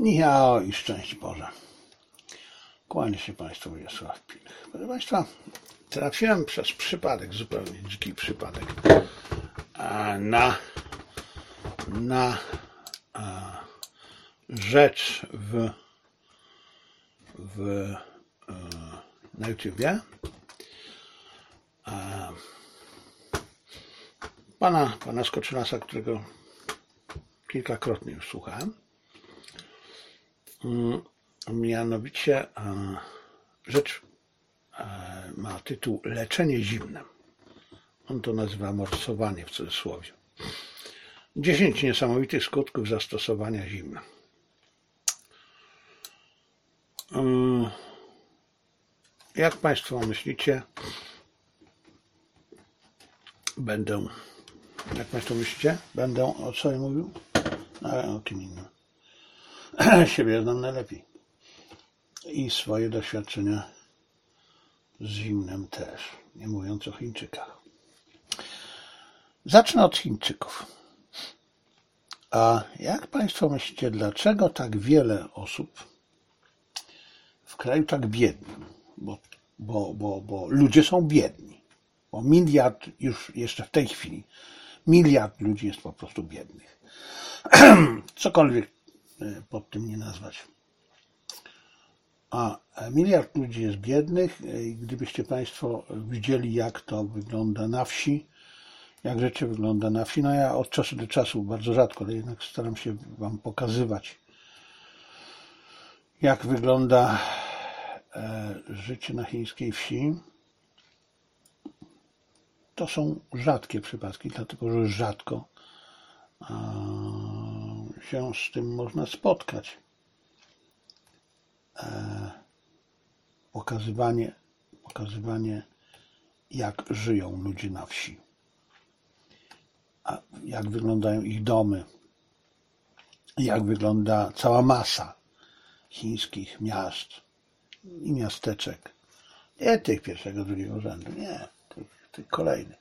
Michał i szczęść Boże. Kłanię się Państwu, Wiesław Pilch. Proszę Państwa, trafiłem przez przypadek, zupełnie dziki przypadek, na rzecz na YouTubie pana Skoczynasa, którego kilkakrotnie już słuchałem. Mianowicie rzecz ma tytuł Leczenie zimnem. On to nazywa morsowanie w cudzysłowie. 10 niesamowitych skutków zastosowania zimna. Jak Państwo myślicie, będę o co ja mówił? O kim innym. Siebie znam najlepiej. I swoje doświadczenia z zimnem też, nie mówiąc o Chińczykach. Zacznę od Chińczyków. A jak Państwo myślicie, dlaczego tak wiele osób w kraju tak biednym, bo ludzie są biedni, bo miliard już jeszcze w tej chwili, miliard ludzi jest po prostu biednych. Cokolwiek pod tym nie nazwać. A miliard ludzi jest biednych. Gdybyście Państwo widzieli, jak to wygląda na wsi, jak rzeczy wygląda na wsi, no ja od czasu do czasu, bardzo rzadko, ale jednak staram się Wam pokazywać, jak wygląda życie na chińskiej wsi. To są rzadkie przypadki, dlatego że rzadko się z tym można spotkać. Pokazywanie, jak żyją ludzie na wsi, a jak wyglądają ich domy, jak wygląda cała masa chińskich miast i miasteczek. Nie tych pierwszego, drugiego rzędu, nie, tych kolejnych.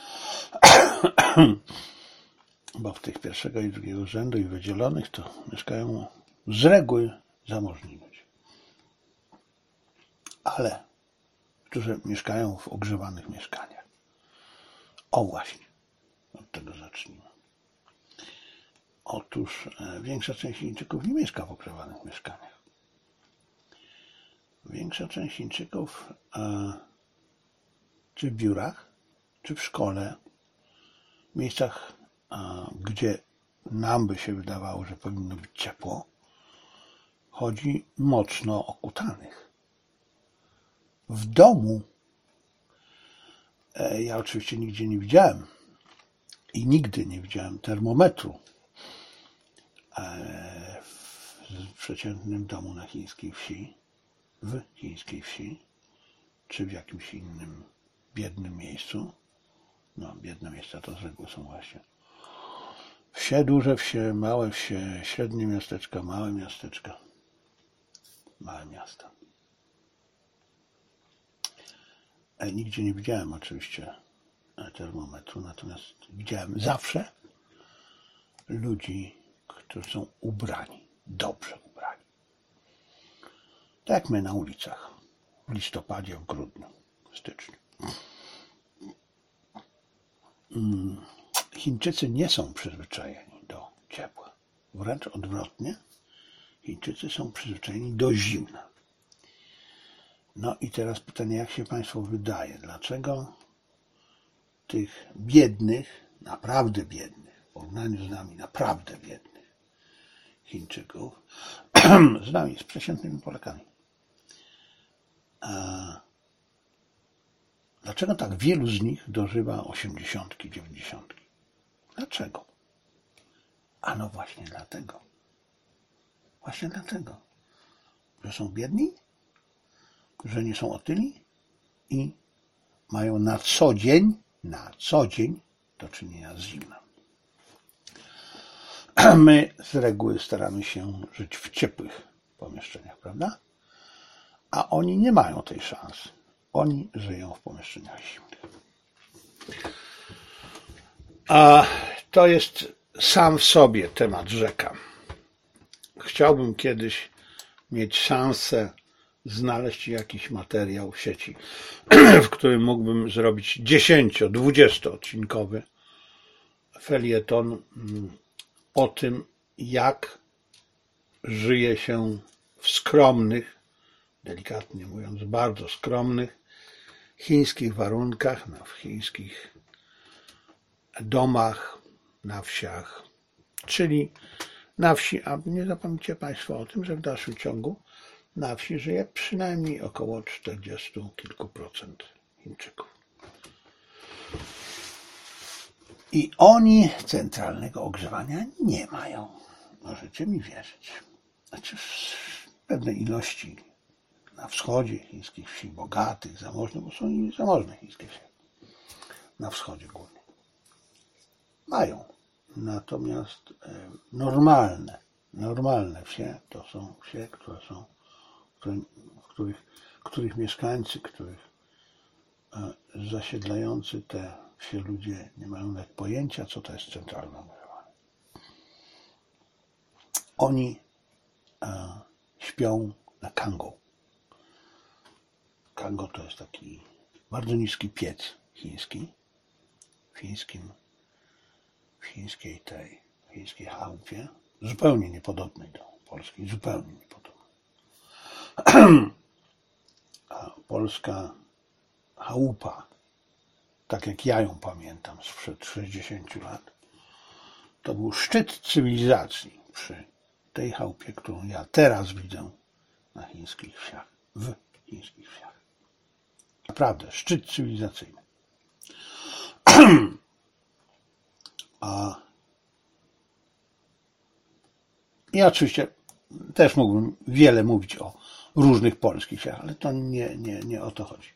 Bo w tych pierwszego i drugiego rzędu i wydzielonych to mieszkają z reguły zamożni ludzie. Ale którzy mieszkają w ogrzewanych mieszkaniach. O właśnie, od tego zacznijmy. Otóż większa część Chińczyków nie mieszka w ogrzewanych mieszkaniach. Większa część Chińczyków czy w biurach, czy w szkole, w miejscach, gdzie nam by się wydawało, że powinno być ciepło, chodzi mocno okutanych. W domu ja oczywiście nigdzie nie widziałem i nigdy nie widziałem termometru w przeciętnym domu na chińskiej wsi, w chińskiej wsi, czy w jakimś innym biednym miejscu. No, biedne miejsca to z reguły są właśnie wsie, duże wsie, małe wsie, średnie miasteczka, małe miasteczka, małe miasta. Nigdzie nie widziałem oczywiście termometru, natomiast widziałem zawsze ludzi, którzy są ubrani, dobrze ubrani. Tak jak my na ulicach w listopadzie, w grudniu, w styczniu. Chińczycy nie są przyzwyczajeni do ciepła. Wręcz odwrotnie, Chińczycy są przyzwyczajeni do zimna. No i teraz pytanie, jak się Państwu wydaje, dlaczego tych biednych, naprawdę biednych, w porównaniu z nami naprawdę biednych Chińczyków, z nami, z przeciętnymi Polakami, dlaczego tak wielu z nich dożywa 80, 90? Dlaczego? No właśnie dlatego, że są biedni, że nie są otyli i mają na co dzień do czynienia z zimnem. My z reguły staramy się żyć w ciepłych pomieszczeniach, prawda? A oni nie mają tej szansy. Oni żyją w pomieszczeniach zimnych. A to jest sam w sobie temat rzeka. chciałbym kiedyś mieć szansę znaleźć jakiś materiał w sieci, w którym mógłbym zrobić 10-20 odcinkowy felieton o tym, jak żyje się w skromnych, delikatnie mówiąc, bardzo skromnych chińskich warunkach, w chińskich domach, na wsiach, czyli na wsi, a nie zapomnijcie Państwo o tym, że w dalszym ciągu na wsi żyje przynajmniej około 40 kilku procent Chińczyków. I oni centralnego ogrzewania nie mają. Możecie mi wierzyć. Znaczy w pewnej ilości na wschodzie chińskich wsi, bogatych, zamożnych, bo są i zamożne chińskie wsie. Na wschodzie głównie. Mają. Natomiast normalne wsie to są wsie, których mieszkańcy, zasiedlający te wsie ludzie nie mają nawet pojęcia, co to jest centralne ogrzewanie. Oni śpią na kangą. Kango to jest taki bardzo niski piec chiński, w chińskiej chałupie, zupełnie niepodobnej do polskiej, zupełnie niepodobnej. A polska chałupa, tak jak ja ją pamiętam sprzed 60 lat, to był szczyt cywilizacji przy tej chałupie, którą ja teraz widzę na chińskich wsiach, w chińskich wsiach. Naprawdę, szczyt cywilizacyjny. Ja oczywiście też mógłbym wiele mówić o różnych polskich wsiach, ale to nie o to chodzi.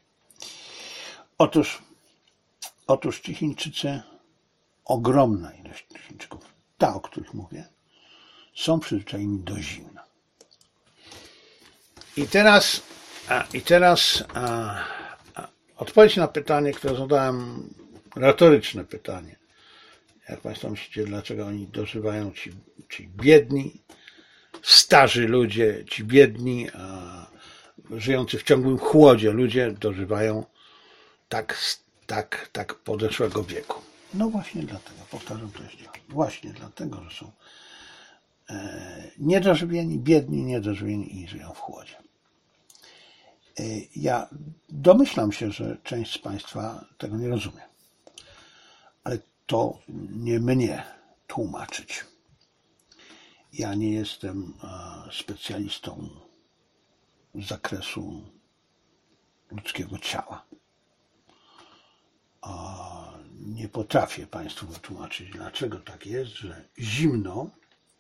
Otóż ci Chińczycy, ogromna ilość Chińczyków, ta, o których mówię, są przyzwyczajeni do zimna. I teraz odpowiedź na pytanie, które zadałem, retoryczne pytanie. Jak Państwo myślicie, dlaczego oni dożywają, ci biedni, starzy ludzie, ci biedni, żyjący w ciągłym chłodzie ludzie dożywają tak podeszłego wieku? No właśnie dlatego, powtarzam to jeszcze raz, właśnie dlatego, że są niedożywieni, biedni, niedożywieni i żyją w chłodzie. Ja domyślam się, że część z Państwa tego nie rozumie, ale to nie mnie tłumaczyć. Ja nie jestem specjalistą z zakresu ludzkiego ciała. Nie potrafię Państwu wytłumaczyć, dlaczego tak jest, że zimno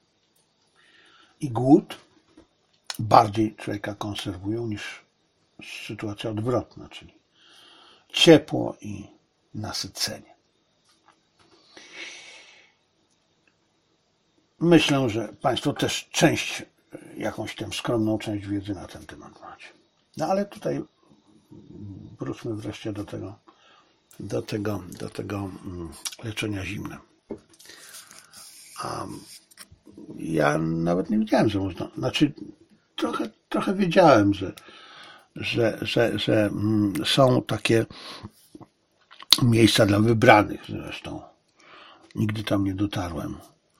i głód bardziej człowieka konserwują niż sytuacja odwrotna, czyli ciepło i nasycenie. Myślę, że Państwo też jakąś tę skromną część wiedzy na ten temat macie. No ale tutaj wróćmy wreszcie do tego leczenia zimnem. Ja nawet nie wiedziałem, że można, znaczy trochę wiedziałem, że są takie miejsca dla wybranych, zresztą nigdy tam nie dotarłem,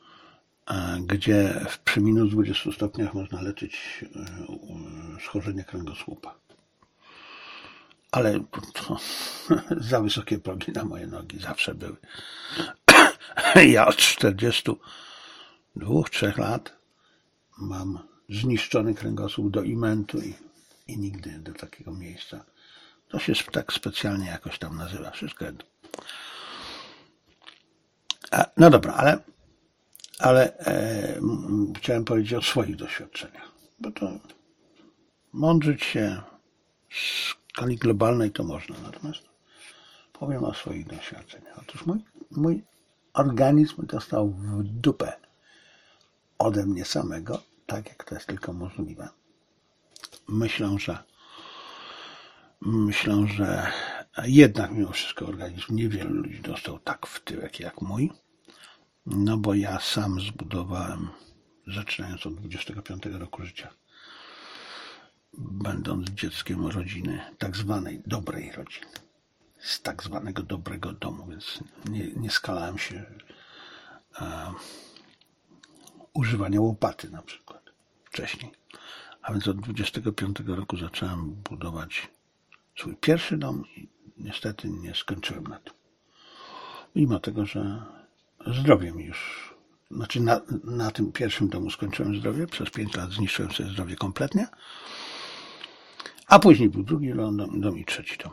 gdzie przy minus 20 stopniach można leczyć schorzenie kręgosłupa. Ale to za wysokie progi na moje nogi zawsze były. Ja od 42-3 lat mam zniszczony kręgosłup do imentu i nigdy do takiego miejsca. To się tak specjalnie jakoś tam nazywa. Wszystko jedno. No dobra, ale chciałem powiedzieć o swoich doświadczeniach, bo to mądrzyć się z skali globalnej to można, natomiast powiem o swoich doświadczeniach. Otóż mój organizm dostał w dupę ode mnie samego, tak jak to jest tylko możliwe. Myślę, że jednak mimo wszystko organizm niewielu ludzi dostał tak w tyłek jak mój, no bo ja sam zbudowałem zaczynając od 25 roku życia, będąc dzieckiem rodziny, tak zwanej dobrej rodziny, z tak zwanego dobrego domu, więc nie skalałem się używania łopaty na przykład wcześniej. A więc od 25 roku zacząłem budować swój pierwszy dom i niestety nie skończyłem na tym. Mimo tego, że zdrowie mi już, znaczy na tym pierwszym domu skończyłem zdrowie, przez 5 lat zniszczyłem sobie zdrowie kompletnie, a później był drugi dom i trzeci dom.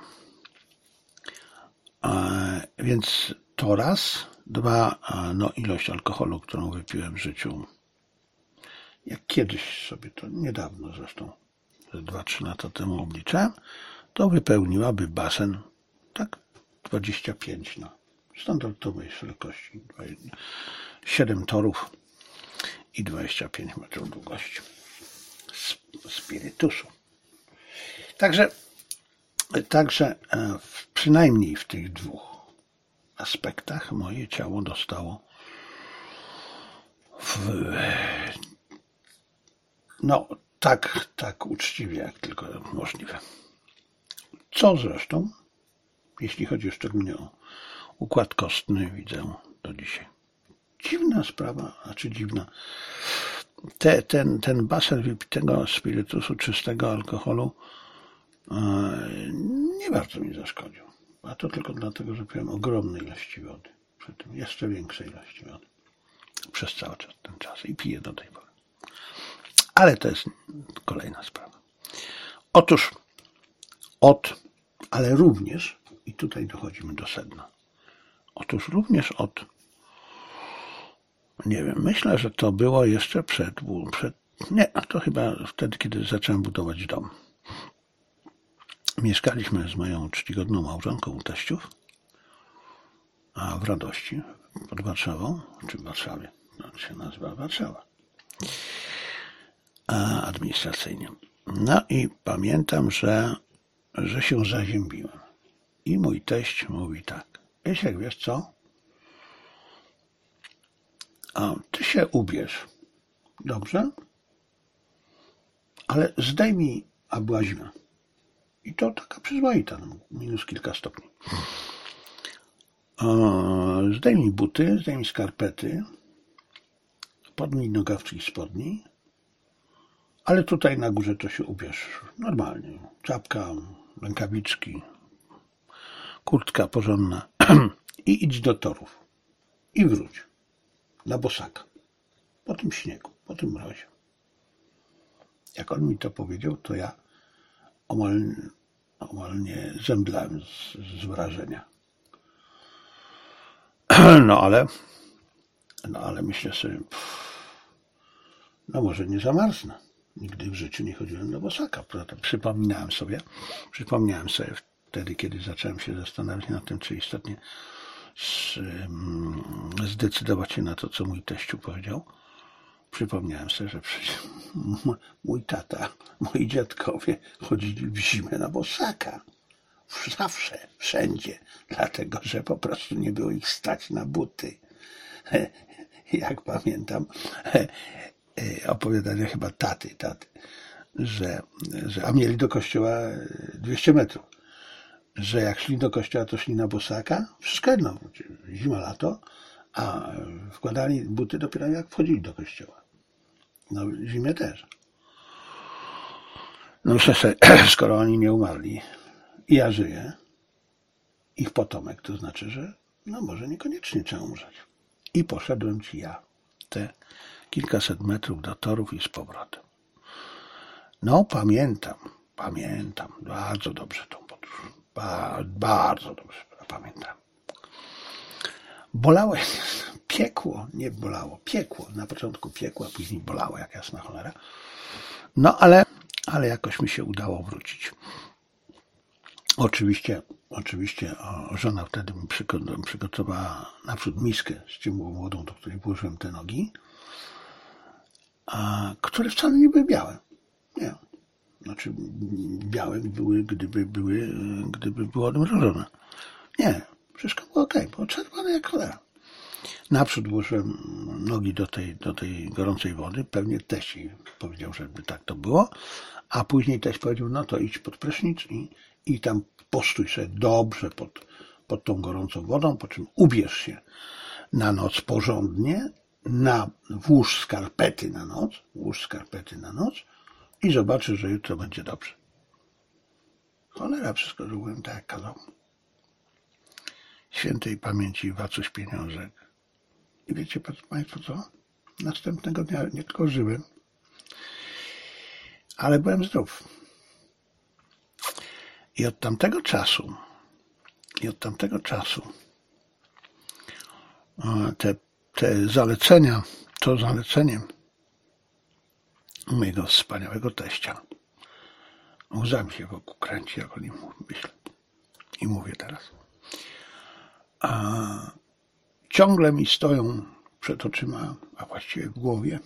Więc to raz. Dwa, ilość alkoholu, którą wypiłem w życiu, jak kiedyś sobie to niedawno zresztą, 2-3 lata temu obliczałem, to wypełniłaby basen, tak, 25 na standardowej szerokości, 7 torów i 25 metrów długości spirytusu. Także przynajmniej w tych dwóch aspektach moje ciało dostało tak uczciwie, jak tylko możliwe. Co zresztą, jeśli chodzi szczególnie o układ kostny, widzę do dzisiaj. Dziwna sprawa, dziwna. Ten basen wypitego spirytusu, czystego alkoholu nie bardzo mi zaszkodził. A to tylko dlatego, że piłem ogromne ilości wody. Przy tym jeszcze większej ilości wody. Przez cały ten czas. I piję do tej pory. Ale to jest kolejna sprawa. Otóż ale również, i tutaj dochodzimy do sedna, nie wiem, myślę, że to było jeszcze to chyba wtedy, kiedy zacząłem budować dom. Mieszkaliśmy z moją czcigodną małżonką u teściów, a w Radości, pod Warszawą, czy w Warszawie, to się nazywa Warszawa, administracyjnie. No i pamiętam, że się zaziębiłem. I mój teść mówi tak: Jasiek, wiesz co? Ty się ubierz, dobrze? Ale zdejmij, a była zima. I to taka przyzwoita, minus kilka stopni. Zdejmij buty, zdejmij skarpety, podmij nogawki i spodni, ale tutaj na górze to się ubierz normalnie. Czapka, rękawiczki, kurtka porządna i idź do torów. I wróć na bosaka. Po tym śniegu, po tym mrozie. Jak on mi to powiedział, to ja omal nie zemdlałem z wrażenia. No ale myślę sobie, może nie zamarznę. Nigdy w życiu nie chodziłem do bosaka. Przypomniałem sobie wtedy, kiedy zacząłem się zastanawiać nad tym, czy istotnie zdecydować się na to, co mój teściu powiedział. Przypomniałem sobie, że przecież mój tata, moi dziadkowie chodzili w zimę na bosaka. Zawsze, wszędzie. Dlatego, że po prostu nie było ich stać na buty. Jak pamiętam opowiadanie chyba taty, a mieli do kościoła 200 metrów, że jak szli do kościoła, to szli na bosaka, wszystko jedno, zima, lato, a wkładali buty dopiero jak wchodzili do kościoła. No w zimie też. No myślę sobie, skoro oni nie umarli i ja żyję, ich potomek, to znaczy, że może niekoniecznie trzeba umrzeć. I poszedłem ja te kilkaset metrów do torów i z powrotem. No pamiętam bardzo dobrze tą podróż. Bardzo dobrze pamiętam. Bolało, piekło, nie bolało, piekło. Na początku piekło, a później bolało jak jasna cholera. No ale jakoś mi się udało wrócić. Oczywiście żona wtedy mi przygotowała naprzód miskę z ciemną wodą, do której włożyłem te nogi, które wcale nie były białe. Nie. Znaczy białe były, gdyby były odmrożone. Nie, wszystko było okej, było czerwone jak cholera. Naprzód włożyłem nogi do tej gorącej wody. Pewnie teść powiedział, żeby tak to było. A później teść powiedział, no to idź pod prysznic i tam postój sobie dobrze pod tą gorącą wodą, po czym ubierz się na noc porządnie, włóż skarpety na noc i zobaczysz, że jutro będzie dobrze. Cholera, wszystko zrobiłem tak, jak kazał. Świętej pamięci Wacuś Pieniążek. I wiecie Państwo co? Następnego dnia nie tylko żyłem, ale byłem zdrów. I od tamtego czasu te zalecenia, to zalecenie mojego wspaniałego teścia, łzami się wokół kręci, jak o nim myślę i mówię teraz. A ciągle mi stoją przed oczyma, a właściwie w głowie,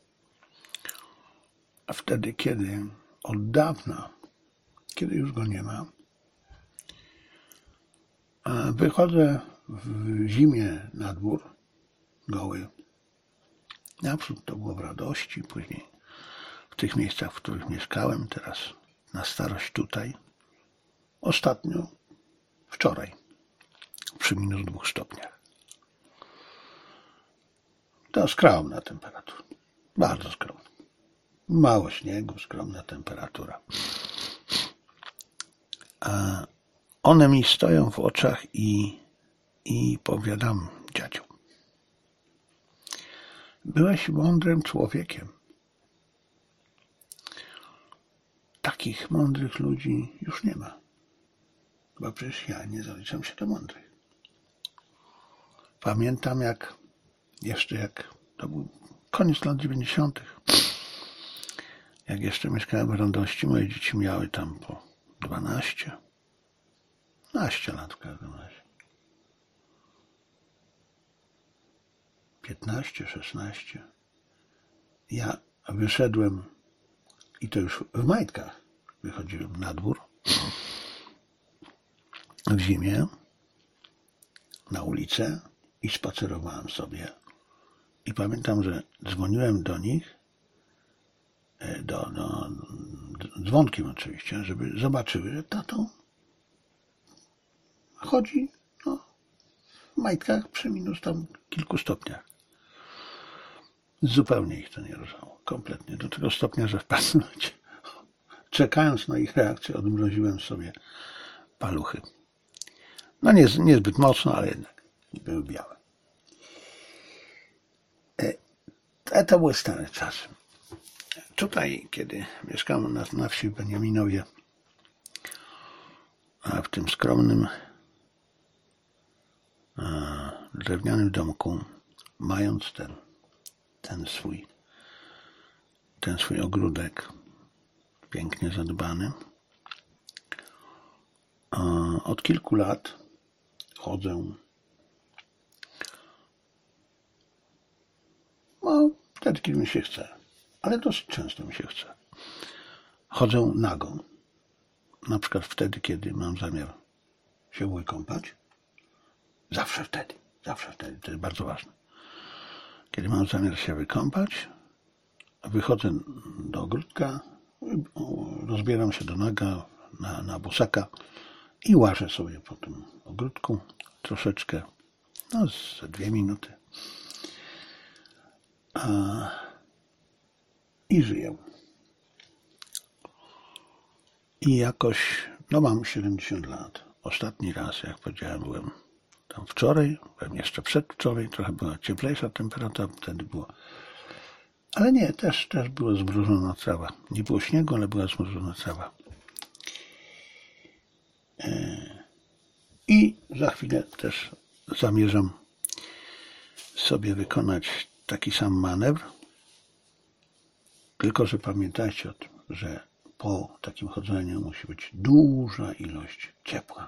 a wtedy, kiedy od dawna, kiedy już go nie ma, wychodzę w zimie na dwór, goły. Naprzód to było w Radości, później w tych miejscach, w których mieszkałem, teraz na starość tutaj. Ostatnio, wczoraj, przy -2 stopniach. To skromna temperatura, bardzo skromna. Mało śniegu, skromna temperatura. A one mi stoją w oczach i powiadam, dziadziu, byłeś mądrym człowiekiem. Takich mądrych ludzi już nie ma. Bo przecież ja nie zaliczam się do mądrych. Pamiętam jak to był koniec lat 90. Jak jeszcze mieszkałem w Radości, moje dzieci miały tam po 12 lat w każdym razie. 15, 16. Ja wyszedłem i to już w majtkach wychodziłem na dwór w zimie na ulicę i spacerowałem sobie. I pamiętam, że dzwoniłem do nich dzwonkiem oczywiście, żeby zobaczyły, że tato chodzi w majtkach przy tam kilku stopniach. Zupełnie ich to nie ruszało. Kompletnie. Do tego stopnia, że w pewnym momencie, czekając na ich reakcję, odmroziłem sobie paluchy. No niezbyt mocno, ale jednak były białe. To były stare czasy. Tutaj, kiedy mieszkałem na wsi w Beniaminowie, a w tym skromnym drewnianym domku, mając ten swój ogródek pięknie zadbany, od kilku lat chodzę, wtedy kiedy mi się chce, ale dosyć często mi się chce. Chodzę nago, na przykład wtedy, kiedy mam zamiar się wykąpać. Zawsze wtedy, to jest bardzo ważne. Kiedy mam zamiar się wykąpać, wychodzę do ogródka, rozbieram się do naga na bosaka i łażę sobie po tym ogródku troszeczkę, z 2 minuty. I żyję. I jakoś, mam 70 lat. Ostatni raz, jak powiedziałem, byłem tam wczoraj, byłem jeszcze przedwczoraj, trochę była cieplejsza temperatura, wtedy było. Ale nie, też była zmrożona trawa. Nie było śniegu, ale była zmrożona trawa. I za chwilę też zamierzam sobie wykonać taki sam manewr, tylko że pamiętajcie o tym, że po takim chodzeniu musi być duża ilość ciepła,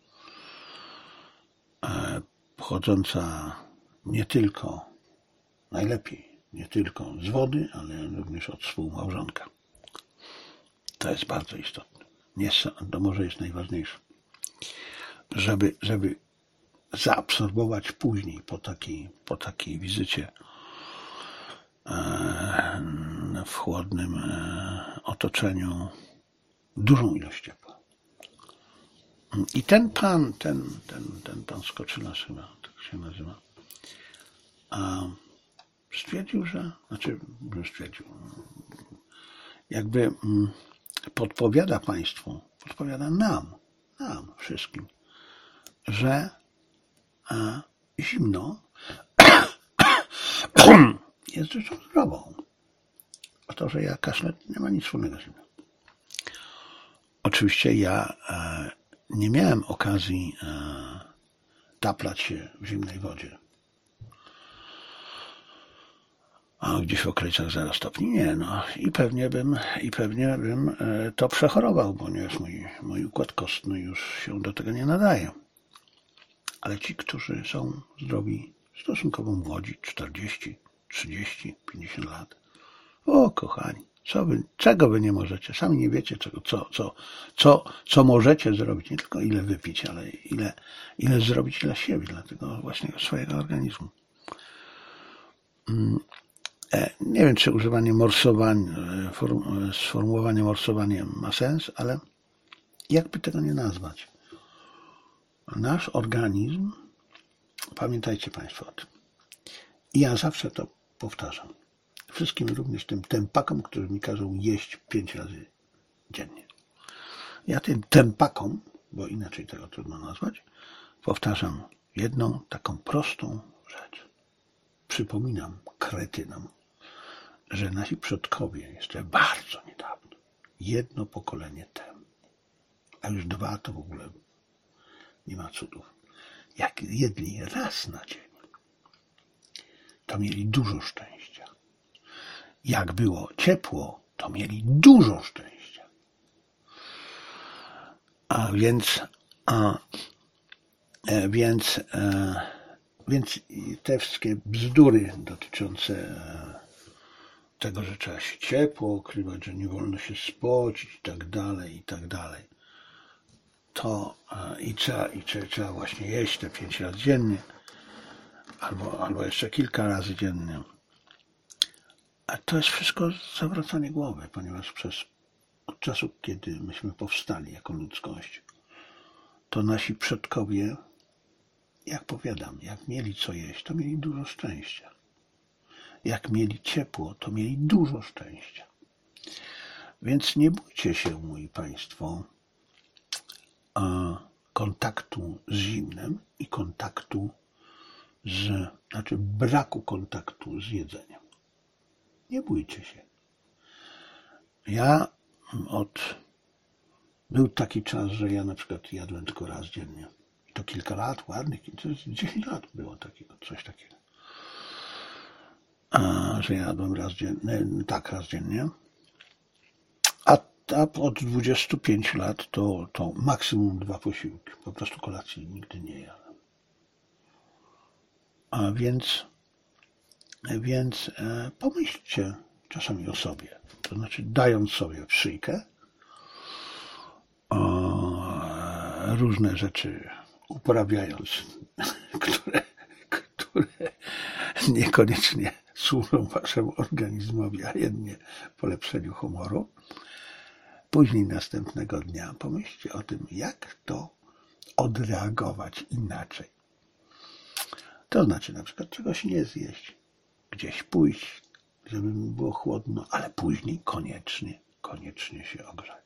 pochodząca najlepiej nie tylko z wody, ale również od współmałżonka. To jest bardzo istotne. To może jest najważniejsze. Żeby zaabsorbować później po takiej wizycie w chłodnym otoczeniu dużą ilość ciepła. I ten pan Skoczylas chyba, tak się nazywa, stwierdził, jakby podpowiada państwu, podpowiada nam wszystkim, że zimno jest rzeczą zdrową. A to, że ja kaszlę, nie ma nic wspólnego z zimnem. Oczywiście ja nie miałem okazji taplać się w zimnej wodzie. A gdzieś w okolicach 0 stopni nie, no i pewnie bym to przechorował, ponieważ mój układ kostny już się do tego nie nadaje. Ale ci, którzy są zdrowi, stosunkowo młodzi, 40, 30, 50 lat, o kochani, czego wy nie możecie, sami nie wiecie, co możecie zrobić, nie tylko ile wypić, ale ile zrobić dla siebie, dla tego właśnie swojego organizmu. Nie wiem, czy używanie sformułowanie morsowanie ma sens, ale jakby tego nie nazwać. Nasz organizm, pamiętajcie państwo o tym, i ja zawsze to powtarzam, wszystkim, również tym tempakom, którzy mi każą jeść 5 razy dziennie. Ja tym tempakom, bo inaczej tego trudno nazwać, powtarzam jedną taką prostą rzecz. Przypominam kretynom, że nasi przodkowie jeszcze bardzo niedawno, 1 pokolenie temu, a już 2 to w ogóle nie ma cudów, jak jedli raz na dzień, to mieli dużo szczęścia. Jak było ciepło, to mieli dużo szczęścia. Więc te wszystkie bzdury dotyczące tego, że trzeba się ciepło ukrywać, że nie wolno się spocić i tak dalej, to trzeba właśnie jeść te 5 razy dziennie, albo jeszcze kilka razy dziennie. A to jest wszystko zawracanie głowy, ponieważ od czasu, kiedy myśmy powstali jako ludzkość, to nasi przodkowie, jak powiadam, jak mieli co jeść, to mieli dużo szczęścia. Jak mieli ciepło, to mieli dużo szczęścia. Więc nie bójcie się, moi państwo, kontaktu z zimnem i braku kontaktu z jedzeniem. Nie bójcie się. Był taki czas, że ja na przykład jadłem tylko raz dziennie. I to kilka lat, ładnych, 10 lat było coś takiego. Że jadłem raz dziennie. A od 25 lat to maksimum 2 posiłki. Po prostu kolacji nigdy nie jadłem. Więc pomyślcie czasami o sobie. To znaczy dając sobie w szyjkę, różne rzeczy uprawiając, które niekoniecznie służą waszemu organizmowi, a jedynie polepszeniu humoru. Później następnego dnia pomyślcie o tym, jak to odreagować inaczej. To znaczy na przykład czegoś nie zjeść, gdzieś pójść, żeby mi było chłodno, ale później koniecznie się ogrzać.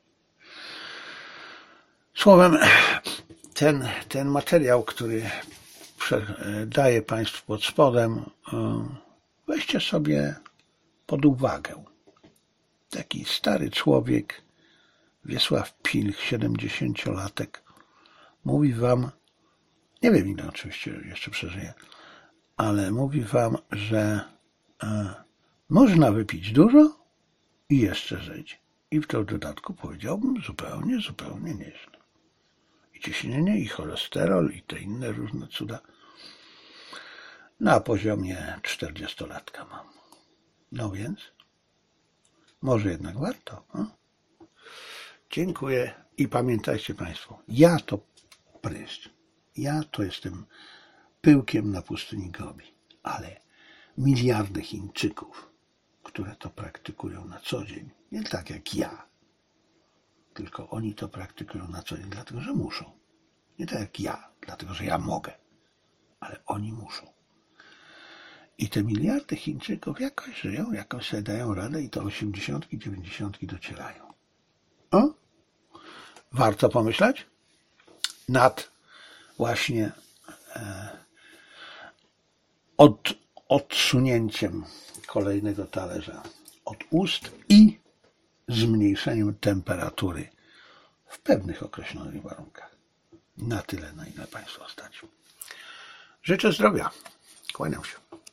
Słowem, ten materiał, który daję państwu pod spodem, weźcie sobie pod uwagę. Taki stary człowiek, Wiesław Pilch, 70-latek, mówi wam, nie wiem ile oczywiście jeszcze przeżyje, ale mówi wam, że można wypić dużo i jeszcze żyć. I w dodatku powiedziałbym zupełnie nieźle. I ciśnienie, i cholesterol, i te inne różne cuda. Na poziomie 40-latka mam. No więc, może jednak warto. Dziękuję i pamiętajcie państwo, ja to pryszcz. Ja to jestem pyłkiem na pustyni Gobi, ale miliardy Chińczyków, które to praktykują na co dzień, nie tak jak ja, tylko oni to praktykują na co dzień, dlatego że muszą. Nie tak jak ja, dlatego że ja mogę, ale oni muszą. I te miliardy Chińczyków jakoś żyją, jakoś sobie dają radę i to 80, 90 docierają. Warto pomyśleć nad właśnie odsunięciem kolejnego talerza od ust i zmniejszeniem temperatury w pewnych określonych warunkach. Na tyle, na ile Państwa stać. Życzę zdrowia. Kłaniam się.